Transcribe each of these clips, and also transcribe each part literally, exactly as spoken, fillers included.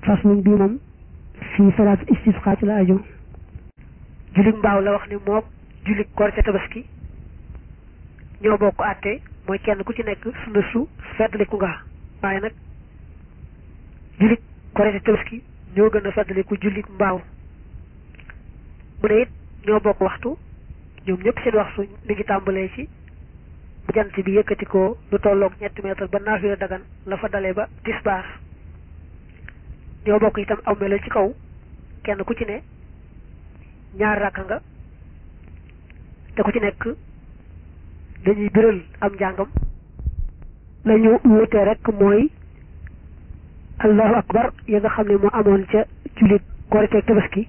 faslun bii moom fii salaat istisqa ci la aju. jullit mbaaw la wax ni moom jullit korite tabaski ñoo bokk àtte mooy kenn ku ci nekk sunna su feddaliku nga waaye nag jullit korite tabaski ñoo gën a feddaliku jullit mbaaw mu ne it ñoo bokk waxtu ñoom ñëpp seen waxtu mi ngi tàmbalee ci bu jant bi yëkkati ko lu tolloog ñetti mètre ba naafila dagan la fa dalee ba tisbaar ñoo bokk itam aw melo ci kaw kenn ku ci ne ñaar rakka nga te ku ci nekk dañuy biral am njàngam la ñu wutee rek mooy allahu akbar ya nga xam ne moo amoon ca jullit korite tabaski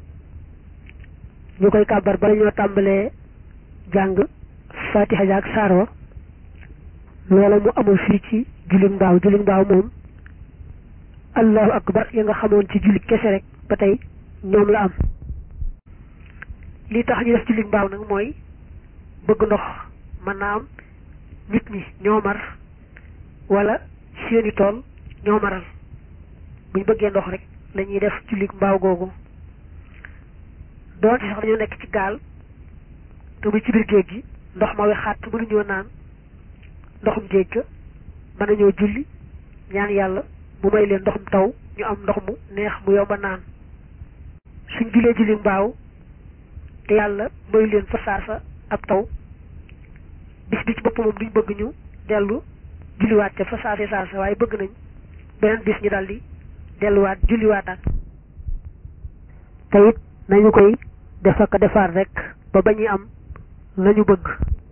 ñu koy kàbbar bala ñoo tàmbalee jàng fatiha jaak saar wa loola mu amul fii ci jullit mbaaw jullit mbaaw moom allahu akbar ya nga xamoon ci jullit kese rek ba tey ñoom la am li tax ñu def jullit mbaaw nag mooy bëgg ndox mën naa am nit ñi ñoo mar wala seeni tool ñoo maral buñ bëggee ndox rek lañuy def jullit mbaaw googu doon ci sax dañoo nekk ci gaal te muy ci biir géej gi ndox ma we xaat mënuñoo naan ndoxum géej ga mën nañoo julli ñaan yàlla mu may leen ndoxum taw ñu am ndox mu neex mu yomba naan suñ julee julli mbaaw te yàlla mayu leen fa saasa ab taw bis bi ci bopp moom duñ bëgg ñu dellu julliwaat ca fa saasa saasa waaye bëgg nañ beneen bis ñu daldi delluwaat julliwaataat te it nañu koy def ak defaat rek ba bañuy am lañu bëgg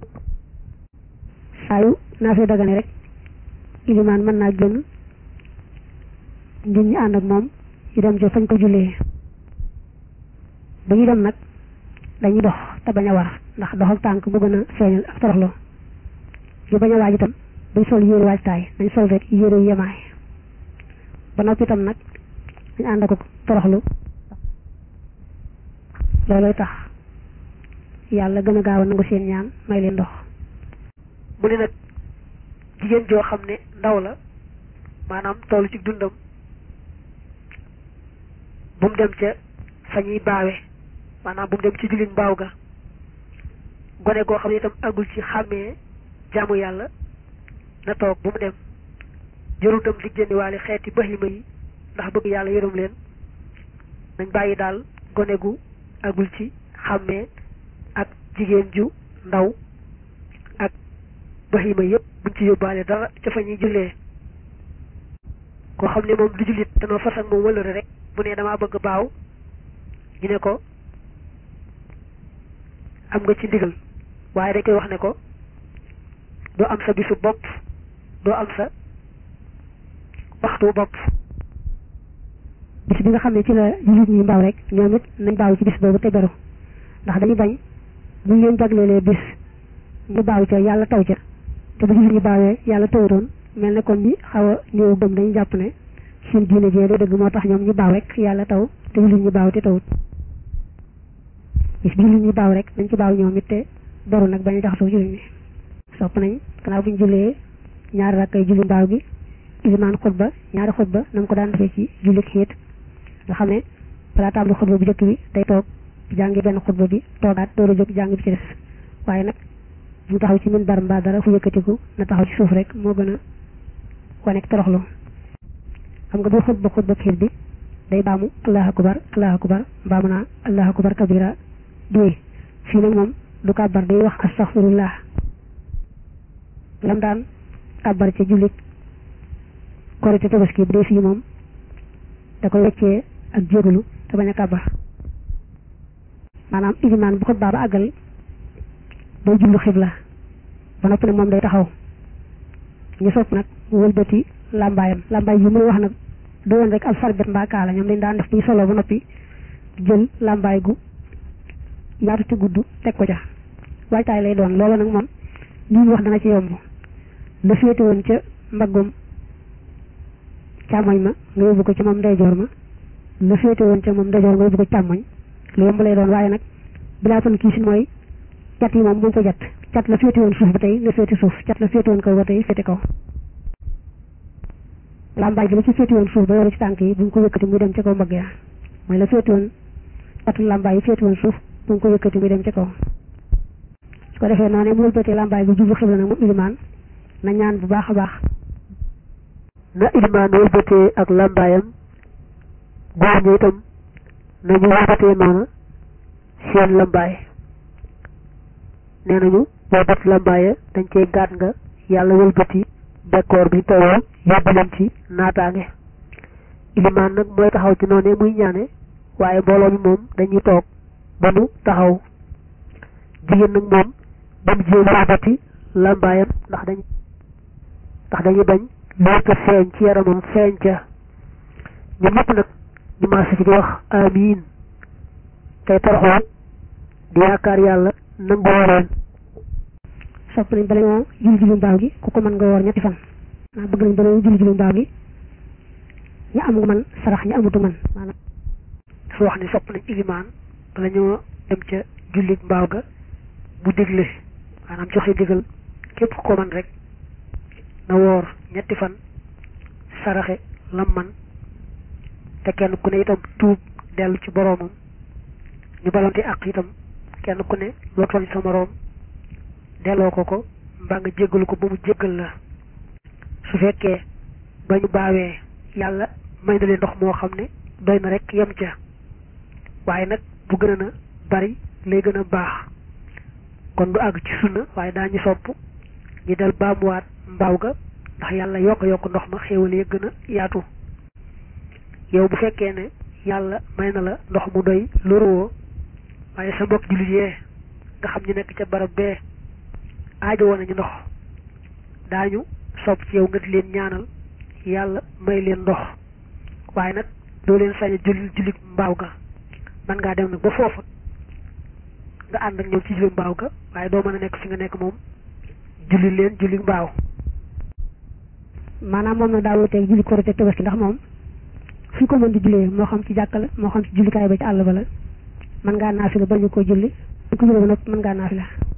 saa yu naafila dagane rek ilimaan mën naa génn nit ñi ànd ak moom ñu dem ca fañ ko jullee ba ñu dem nag dañuy dox te bañ a war ndax dox ak tànk bu gën a feeñal ak toroxloo ñu bañ a waaj itam dañ sol yére waajtaay dañ sol rek yére yemaay ba noppi itam nag dañ ànd ak toroxlu loolooy tax yàlla gën a gaaw a nangu seen ñaan may leen ndox. mu ne nag jigéen joo xam ne ndaw la maanaam tollu ci dundam bu mu dem ca fa ñuy baawe maanaam bu mu dem ci jullit mbaaw ga gone goo xam ne itam agul ci xàmmee jaamu yàlla na toog bu mu dem jërutam di génniwaale xeeti bahima yi ndax bëgg yàlla yërëm leen nañ bàyyi daal gone gu agul ci xàmmee ak jigéen ju ndaw ak bahima yëpp buñ ci yóbbaale dara ca fa ñuy jullee koo xam ne moom du jullit danoo fas ak moom wëlëre rek bu ne damaa bëgg baaw ñu ne ko am nga ci ndigal waaye dañ koy wax ne ko doo am sa bisu bopp doo am sa waxtu bopp bis bi nga xam ne ci la jullit ñi mbaaw rek ñoom it nañ baaw ci bis boobu te beru ndax dañuy bañ bu ñu leen jagleelee bis ñu baaw ca yàlla taw ca te bu jullit ñi baawee yàlla tawutoon mel ne kon ñi xaw a néew gëm dañu jàpp ne seen diine jee dëgg moo tax ñoom ñu baaw rek yàlla taw te jullit ñi baaw te tawut bis bi jullit ñi baaw rek nañ ci baaw ñoom it te beru nag bañ a jaxasoo jullit ñi sopp nañ gannaaw bu ñu jullee ñaari rakkay julli mbaaw gi ilimaan xutba ñaari xutba na mu ko daan defee ci julli xiit nga xam ne balaa tàmbali xutba bu njëkk bi day toog jàngi benn xutba bi toogaat door a jóg jàng bi ci des waaye nag bu taxaw ci minbar mbaa dara fu yëkkatiku na taxaw ci suuf rek moo gën a waneeg toroxlu xam nga bu xutba xutba xiit bi day baamu allahu akbar allahu akbar mbaamu naa allahu akbar kabira diwee fii nag moom du kàbbar day wax astaghfirullah lam daan kàbbar ci jullit korite tabaski bu dee fii moom da koy weccee ak jégalu te bañ a kàbbar maanaam ilimaan bu xutbaa ba àggal day jullu xibla ba noppi nag moom day taxaw ñu sopp nag wëlbati làmbaayam làmbaay yi muy wax nag du woon rek ab sarbet mbaa kaala ñoom dañ daan def bu ñu solo ba noppi jël làmbaay gu yaatu te gudd teg ko ca waajtaay lay doon loolu nag moom li ñu wax dana ci yomb la féete woon ca mbaggum càmmoñ ma nga yóbbu ko ci moom ndeyjoor ma la féete woon ca moom ndeyjoor nga yóbbu ko càmmoñ lu yomb lay doon waaye nag bilaa tan kii si mooy cat yi moom bu ko jat cat la féete woon suuf ba tey nga féete suuf cat la féete woon kaw ba tey féete kaw lambaay gi la ci féeti woon suuf ba yoru ci tànk yi bu ñu ko yëkkati muy dem ci kaw mbagg ya mooy la féeti woon atu lambaay yi féeti woon suuf bu ñu ko yëkkati muy dem ci kaw su ko defee noonu mu wëlbatee lambaay bi jublu xibla nag moom ilimaan na ñaan bu baax a baax na ilimaan wëlbatee ak lambaayam góor ñi itam nañu wëlbatee noonu seen lambaay nee nañu wëlbati lambaaya dañ cee gaat nga yàlla wëlbati bekkoor bi tawoo yóbbu leen ci naataange ilimaan nag mooy taxaw ci noonu muy ñaane waaye mbooloo mi moom dañuy toog ba mu taxaw jigéen nag moom ba mu jéem wëlbati lambaayam ndax dañ ndax dañuy bañ loo ko feeñ ci yaramam feeñ ca ñoom ñëpp nag ñu maase ci di wax amiin tey toroxoo di yaakaar yàlla nangu leen sopp nañ bala ñoo julli julli mbaaw gi ku ko mën nga woor ñetti fan maa bëgg nañ bala ñoo julli julli mbaaw gi ñu am nga man sarax ñu amutu man maanaam dafa wax ni sopp nañ ilimaan bala ñoo dem ca julli mbaaw ga bu digle maanaam joxe digal képp ku ko man rek na woor ñetti fan saraxe lam man te kenn ku ne itam tuub dellu ci boroomam ñu balante ak itam kenn ku ne loo tooñ sa moroom delloo ko ko mbaa nga jéggalu ko ba mu jéggal la su fekkee ba ñu baawee yàlla may na leen ndox moo xam ne doy na rek yem ca waaye nag bu gën a na bari lay gën a baax kon du àgg ci sunna waaye daañu sopp ñi del baamuwaat mbaaw ga ndax yàlla yokk yokk ndox ma xéewal yi gën a yaatu yow bu fekkee ne yàlla may na la ndox mu doy loruwoo waaye sa mbokk jullit yee nga xam ñu nekk ca barab bee aajo woon nañu ndox daañu sopp ci yow nga di leen ñaanal yàlla may leen ndox waaye nag doo leen sañ a julli julli mbaaw ga man ngaa dem nag ba foofa nga ànd ak ñoom ci julli mbaaw ga waaye doo mën a nekk fi nga nekk moom julli leen julli mbaaw maanaam moom nag daa wuteeg julli korite tabaski ndax moom fi ko mën di jullee moo xam ci jàkka la moo xam ci jullikaay ba ci àll ba la mën ngaa naafila ba ñu ko julli ñu ko jullee ba nag mën ngaa naafila